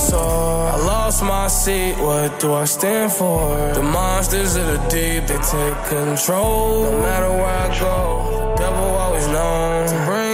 dinosaur. I lost my seat, what do I stand for? The monsters of the deep, they take control. No matter where I go, the devil always known to bring